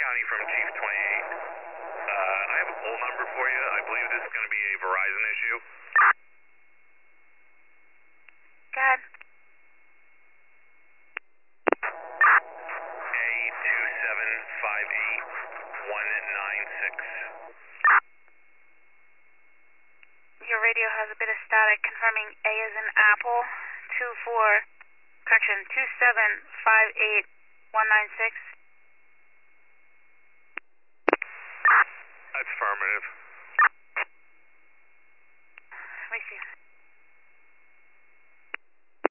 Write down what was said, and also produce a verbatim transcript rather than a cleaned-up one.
County from Chief twenty-eight. Uh, I have a poll number for you. I believe this is going to be a Verizon issue. Go ahead. A two seven five eight one nine six. Your radio has a bit of static, confirming A is in Apple, two four, correction, two seven five eight one nine six.